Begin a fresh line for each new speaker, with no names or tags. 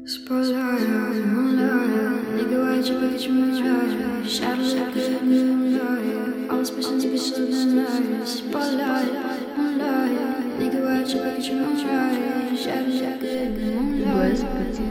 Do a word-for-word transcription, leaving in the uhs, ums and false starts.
Spotlight, moonlight, nigga, why'd you look at your moonlight? Shadows look good, moonlight, all special, special tonight. Spotlight, moonlight, nigga, why'd you look at your moonlight? Shadows look good, moonlight.